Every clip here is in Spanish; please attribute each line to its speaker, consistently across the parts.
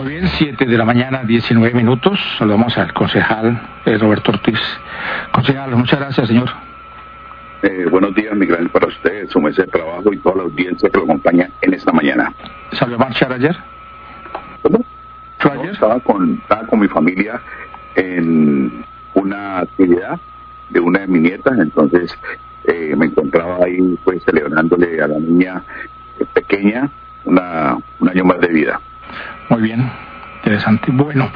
Speaker 1: Muy bien, 7 de la mañana, 19 minutos. Saludamos al concejal Roberto Ortiz. Concejal, muchas gracias, señor.
Speaker 2: Buenos días, Miguel, para usted, su mesa de trabajo y toda la audiencia que lo acompaña en esta mañana.
Speaker 1: ¿Salió a marchar ayer?
Speaker 2: ¿Cómo?
Speaker 1: ¿Fue ayer?
Speaker 2: Estaba con mi familia en una actividad de una de mis nietas, entonces me encontraba ahí pues celebrándole a la niña pequeña un año más de vida.
Speaker 1: Muy bien, interesante. Bueno,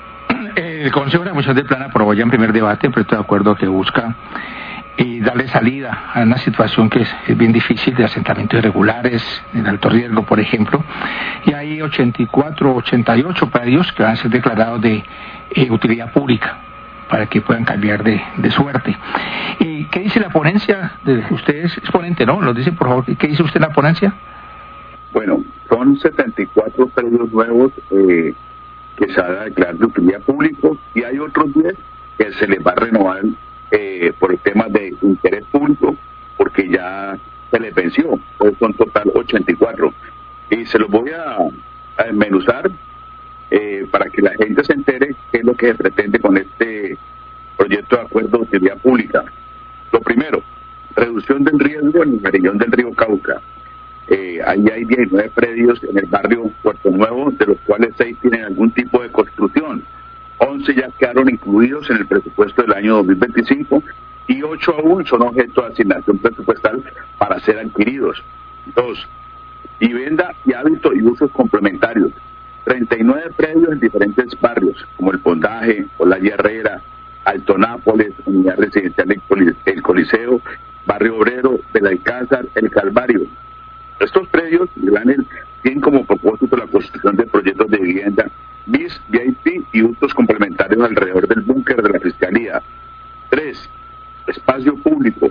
Speaker 1: el Consejo de Administración del Plan aprobó ya en primer debate un proyecto de acuerdo que busca darle salida a una situación que es bien difícil de asentamientos irregulares, en alto riesgo, por ejemplo, y hay 84, 88 predios que van a ser declarados de utilidad pública para que puedan cambiar de suerte. ¿Y qué dice la ponencia? Usted es ponente, ¿no? Lo dice, por favor. ¿Qué dice usted en la ponencia?
Speaker 2: Bueno, son 74 predios nuevos que se van a declarar de utilidad pública y hay otros 10 que se les va a renovar por el tema de interés público porque ya se les venció. Entonces son total 84. Y se los voy a desmenuzar para que la gente se entere qué es lo que se pretende con este proyecto de acuerdo de utilidad pública. Lo primero, reducción del riesgo en el Mejillón del río Cauca. Ahí hay 19 predios en el barrio Puerto Nuevo, de los cuales 6 tienen algún tipo de construcción. 11 ya quedaron incluidos en el presupuesto del año 2025 y 8 aún son objeto de asignación presupuestal para ser adquiridos. 2. Vivienda y hábitos y usos complementarios. 39 predios en diferentes barrios, como el Pondaje, Olaya Herrera, Alto Nápoles, Unidad Residencial El Coliseo, Barrio Obrero, Belalcázar, El Calvario. Estos predios tienen como propósito la construcción de proyectos de vivienda BIS, VIP y usos complementarios alrededor del búnker de la Fiscalía. 3. Espacio público.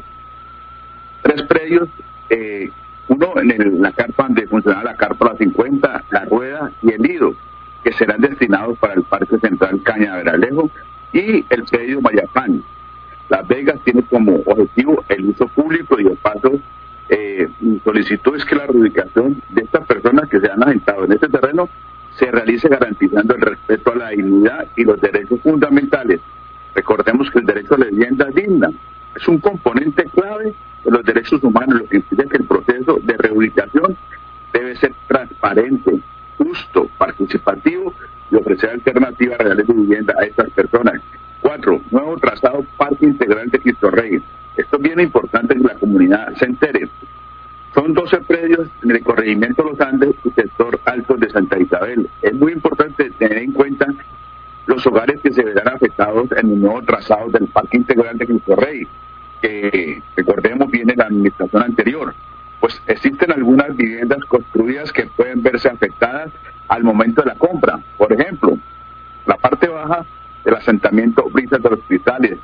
Speaker 2: 3 predios, uno en la carpa donde funcionaba la carpa La 50, La Rueda y El Lido, que serán destinados para el Parque Central Cañaveralejo y el predio Mayapán. Las Vegas tiene como objetivo el uso público y de paso mi solicitud es que la reubicación de estas personas que se han asentado en este terreno se realice garantizando el respeto a la dignidad y los derechos fundamentales. Recordemos que el derecho a la vivienda digna es un componente clave de los derechos humanos, lo que implica que el proceso de reubicación debe ser transparente, justo, participativo y ofrecer alternativas reales de vivienda a estas personas. 4. Nuevo trazado Parque Integral de Cristo Rey. Esto es bien importante que la comunidad se entere. Son 12 predios en el corregimiento Los Andes y sector Altos de Santa Isabel. Es muy importante tener en cuenta los hogares que se verán afectados en el nuevo trazado del Parque Integral de Cristo Rey, que recordemos viene la administración anterior. Pues existen algunas viviendas construidas que pueden verse afectadas al momento de la compra. Por ejemplo, la parte baja del asentamiento Brisas de los Cristales.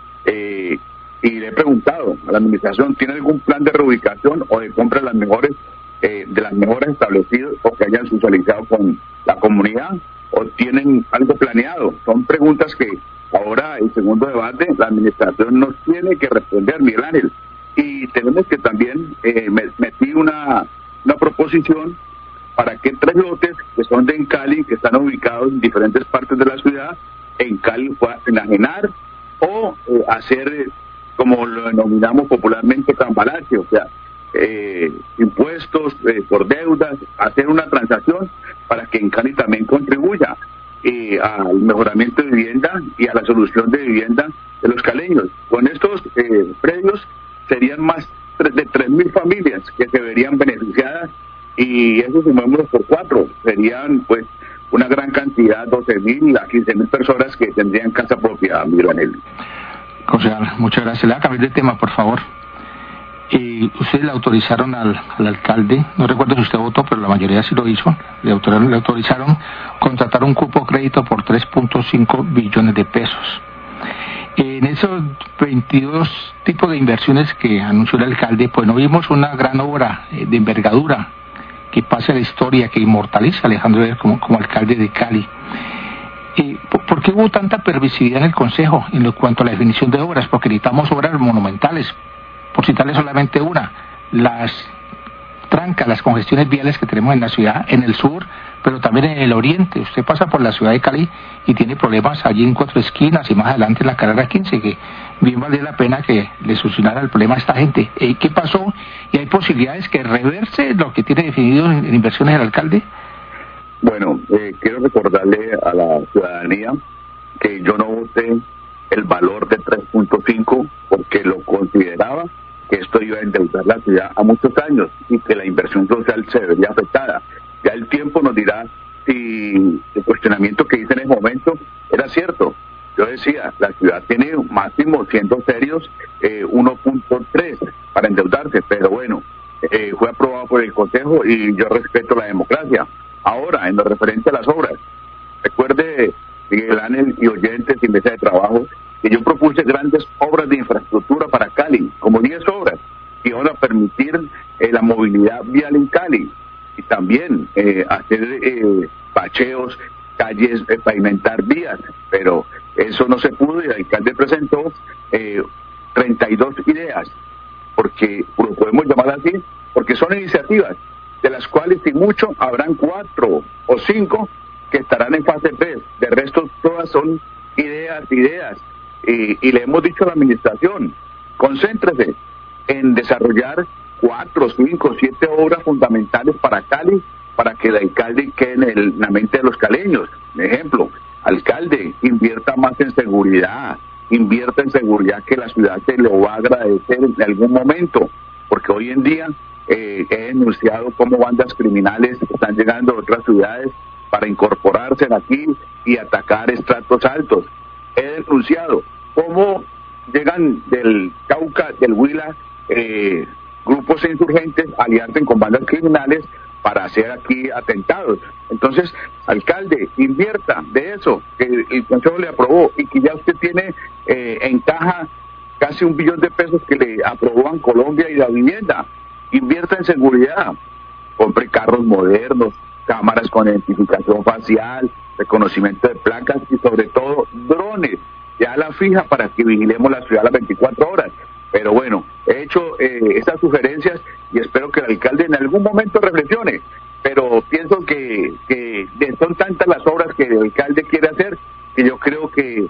Speaker 2: Y le he preguntado a la administración, ¿tiene algún plan de reubicación o de compra de las mejores establecidos o que hayan socializado con la comunidad o tienen algo planeado? Son preguntas que ahora, en segundo debate, la administración nos tiene que responder, Miguel Ángel. Y tenemos que también metí una proposición para que 3 lotes que son de Encali, que están ubicados en diferentes partes de la ciudad, en Cali puedan enajenar o hacer, como lo denominamos popularmente, cambalache, o sea, impuestos por deudas, hacer una transacción para que en Cali también contribuya al mejoramiento de vivienda y a la solución de vivienda de los caleños. Con estos predios serían más de 3.000 familias que se verían beneficiadas y eso sumémoslo por 4, serían pues una gran cantidad, 12.000 a 15.000 personas que tendrían casa propia, Miguel.
Speaker 1: Concejal, muchas gracias. Le voy a cambiar de tema, por favor. Ustedes le autorizaron al alcalde, no recuerdo si usted votó, pero la mayoría sí lo hizo, le autorizaron contratar un cupo crédito por 3.5 billones de pesos. En esos 22 tipos de inversiones que anunció el alcalde, pues no vimos una gran obra de envergadura que pase a la historia, que inmortaliza a Alejandro Eder como alcalde de Cali. ¿Por qué hubo tanta permisividad en el Consejo en cuanto a la definición de obras? Porque necesitamos obras monumentales. Por citarle solamente una, las tranca, las congestiones viales que tenemos en la ciudad, en el sur, pero también en el oriente. Usted pasa por la ciudad de Cali y tiene problemas allí en Cuatro Esquinas y más adelante en la carrera 15, que bien vale la pena que le solucionara el problema a esta gente. ¿Qué pasó? ¿Y hay posibilidades que reverse lo que tiene definido en inversiones el alcalde?
Speaker 2: Bueno, quiero recordarle a la ciudadanía que yo no voté el valor de 3.5 porque lo consideraba que esto iba a endeudar la ciudad a muchos años y que la inversión social se vería afectada. Ya el tiempo nos dirá si el cuestionamiento que hice en ese momento era cierto. Yo decía, la ciudad tiene máximo, siendo serios, 1.3 para endeudarse, pero bueno, fue aprobado por el Consejo y yo respeto la democracia. Ahora, en lo referente a las obras, recuerde, Miguel Ángel y oyentes y mesa de trabajo, que yo propuse grandes obras de infraestructura para Cali, como 10 obras, que van a permitir la movilidad vial en Cali, y también hacer bacheos, calles, pavimentar vías, pero eso no se pudo y el alcalde presentó 32 ideas, porque lo podemos llamar así, porque son iniciativas, de las cuales si mucho habrán 4 o 5 que estarán en fase 3, de resto todas son ideas, y le hemos dicho a la administración, concéntrese en desarrollar 4, 5, 7 obras fundamentales para Cali, para que el alcalde quede en la mente de los caleños. Por ejemplo, alcalde, invierta más en seguridad, invierta en seguridad, que la ciudad se lo va a agradecer en algún momento, porque hoy en día he denunciado cómo bandas criminales están llegando a otras ciudades para incorporarse aquí y atacar estratos altos. He denunciado cómo llegan del Cauca, del Huila, grupos insurgentes aliarse con bandas criminales para hacer aquí atentados. Entonces, alcalde, invierta de eso, que el Consejo le aprobó y que ya usted tiene en caja casi $1 billón que le aprobó en Colombia y la vivienda. Invierta en seguridad, compre carros modernos, cámaras con identificación facial, reconocimiento de placas y sobre todo drones, ya a la fija para que vigilemos la ciudad a las 24 horas. Pero bueno, he hecho estas sugerencias y espero que el alcalde en algún momento reflexione, pero pienso que son tantas las obras que el alcalde quiere hacer que yo creo que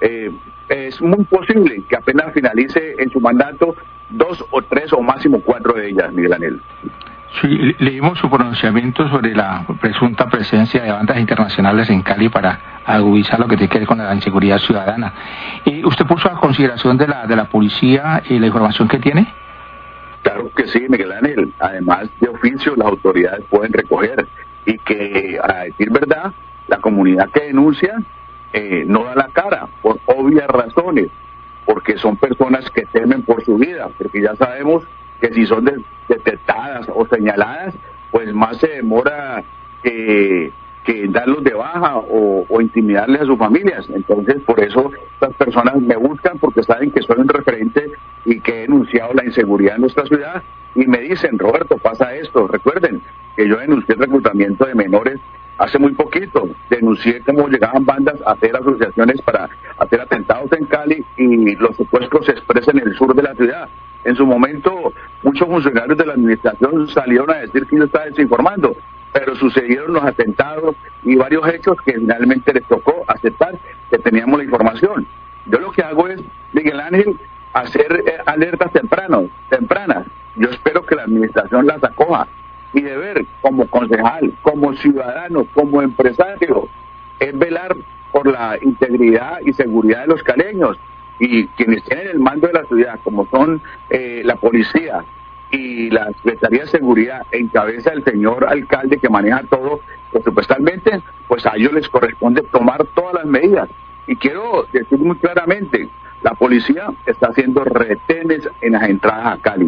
Speaker 2: es muy posible que apenas finalice en su mandato 2 o 3 o máximo 4 de ellas, Miguel Ángel.
Speaker 1: Sí, leímos su pronunciamiento sobre la presunta presencia de bandas internacionales en Cali para agudizar lo que tiene que ver con la inseguridad ciudadana. ¿Usted puso a consideración de la policía y la información que tiene?
Speaker 2: Claro que sí, Miguel Ángel. Además, de oficio, las autoridades pueden recoger y que, a decir verdad, la comunidad que denuncia no da la cara por obvias razones, porque son personas que temen por su vida, porque ya sabemos que si son detectadas o señaladas, pues más se demora que darlos de baja o intimidarles a sus familias. Entonces, por eso estas personas me buscan, porque saben que soy un referente y que he denunciado la inseguridad en nuestra ciudad, y me dicen, Roberto, pasa esto. Recuerden que yo denuncié el reclutamiento de menores hace muy poquito, denuncié cómo llegaban bandas a hacer asociaciones para hacer atentados en Cali y los secuestros se expresan en el sur de la ciudad. En su momento, muchos funcionarios de la administración salieron a decir que yo estaba desinformando, pero sucedieron los atentados y varios hechos que finalmente les tocó aceptar que teníamos la información. Yo lo que hago es, Miguel Ángel, hacer alertas tempranas. Yo espero que la administración las acoja. Mi deber como concejal, como ciudadano, como empresario, es velar por la integridad y seguridad de los caleños. Y quienes tienen el mando de la ciudad, como son la policía y la Secretaría de Seguridad, en cabeza del señor alcalde que maneja todo, pues supuestamente, pues a ellos les corresponde tomar todas las medidas. Y quiero decir muy claramente, la policía está haciendo retenes en las entradas a Cali.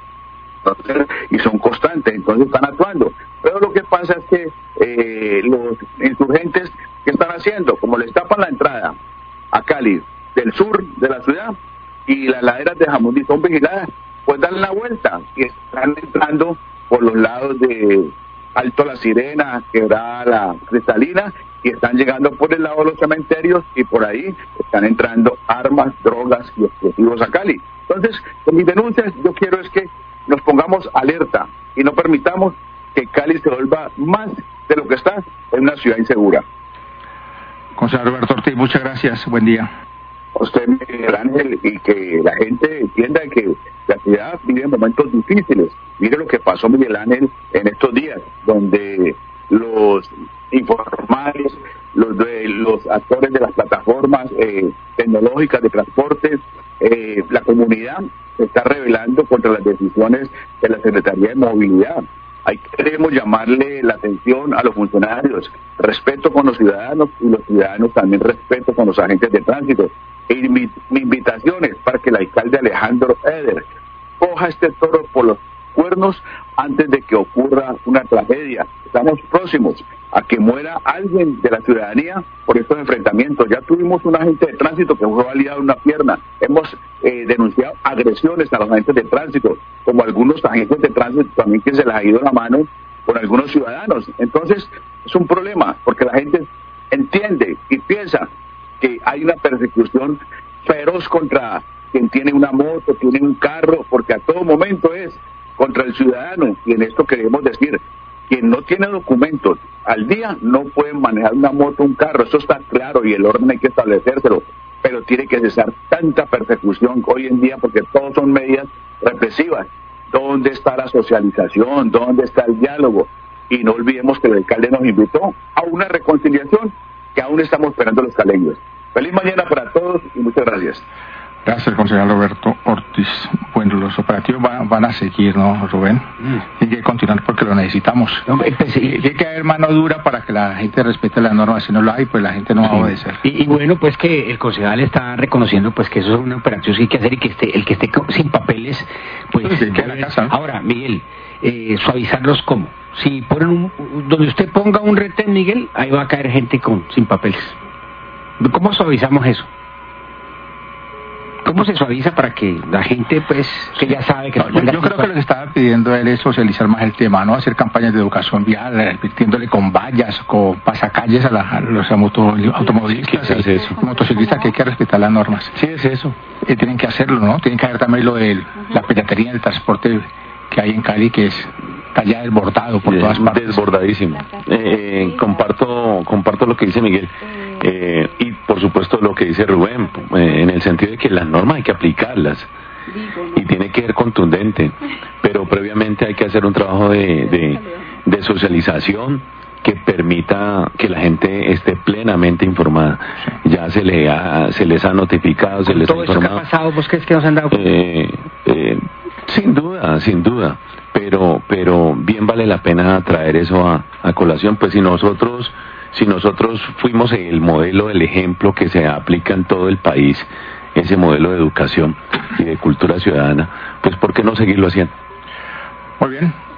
Speaker 2: Y son constantes, entonces están actuando. Pero lo que pasa es que los insurgentes, ¿qué están haciendo? Como les tapan la entrada a Cali del sur de la ciudad y las laderas de Jamundí son vigiladas, pues dan la vuelta y están entrando por los lados de Alto La Sirena, Quebrada La Cristalina, y están llegando por el lado de los cementerios y por ahí están entrando armas, drogas y explosivos a Cali. Entonces, con mis denuncias yo quiero es que nos pongamos alerta y no permitamos que Cali se vuelva más de lo que está en una ciudad insegura.
Speaker 1: Concejal Roberto Ortiz, muchas gracias, buen día.
Speaker 2: A usted, Miguel Ángel, y que la gente entienda que la ciudad vive momentos difíciles. Mire lo que pasó, Miguel Ángel, en estos días, donde los informales, los actores de las plataformas tecnológicas de transporte, la comunidad se está rebelando contra las decisiones de la Secretaría de Movilidad. Ahí queremos llamarle la atención a los funcionarios, respeto con los ciudadanos y los ciudadanos también respeto con los agentes de tránsito. Y mi invitación es para que el alcalde Alejandro Eder coja este toro por los cuernos antes de que ocurra una tragedia. Estamos próximos a que muera alguien de la ciudadanía por estos enfrentamientos. Ya tuvimos un agente de tránsito que fue baleado una pierna. Hemos denunciado agresiones a los agentes de tránsito, como algunos agentes de tránsito también que se les ha ido la mano con algunos ciudadanos. Entonces es un problema porque la gente entiende y piensa que hay una persecución feroz contra quien tiene una moto, tiene un carro, porque a todo momento es contra el ciudadano. Y en esto queremos decir, quien no tiene documentos al día no puede manejar una moto, un carro, eso está claro y el orden hay que establecérselo, pero tiene que cesar tanta persecución hoy en día porque todos son medidas represivas. ¿Dónde está la socialización? ¿Dónde está el diálogo? Y no olvidemos que el alcalde nos invitó a una reconciliación que aún estamos esperando los caleños. Feliz mañana para todos y muchas gracias.
Speaker 1: Gracias, concejal Roberto Ortiz. Bueno, los operativos van a seguir, ¿no, Rubén? Tiene que continuar porque lo necesitamos. Tiene que haber mano dura para que la gente respete las normas. Si no lo hay, pues la gente no va a obedecer.
Speaker 3: Y bueno, pues que el concejal está reconociendo pues que eso es una operación que hay que hacer y que el que esté sin papeles, pues...
Speaker 1: Sí, que a la casa, ¿no?
Speaker 3: Ahora, Miguel, suavizarlos ¿cómo? Si ponen donde usted ponga un retén, Miguel, ahí va a caer gente sin papeles. ¿Cómo suavizamos eso? ¿Cómo se suaviza para que la gente, pues, que ya sabe que...
Speaker 1: No, yo creo que lo que estaba pidiendo él es socializar más el tema, ¿no? Hacer campañas de educación vial, advirtiéndole con vallas, con pasacalles a los automovilistas y motociclistas que hay que respetar las normas.
Speaker 4: Sí, es eso.
Speaker 1: Tienen que hacerlo, ¿no? Tienen que haber también lo de la piratería en el transporte que hay en Cali, que está ya desbordado por todas partes.
Speaker 4: Desbordadísimo. Comparto lo que dice Miguel. Y por supuesto lo que dice Rubén, en el sentido de que las normas hay que aplicarlas y tiene que ser contundente, pero previamente hay que hacer un trabajo de socialización que permita que la gente esté plenamente informada. Ya se les ha notificado, se les ha informado.
Speaker 3: ¿Todo esto que ha pasado, vos crees que nos han dado?
Speaker 4: Sin duda, pero bien vale la pena traer eso a colación, pues si nosotros fuimos el modelo, el ejemplo que se aplica en todo el país, ese modelo de educación y de cultura ciudadana, pues ¿por qué no seguirlo haciendo?
Speaker 1: Muy bien.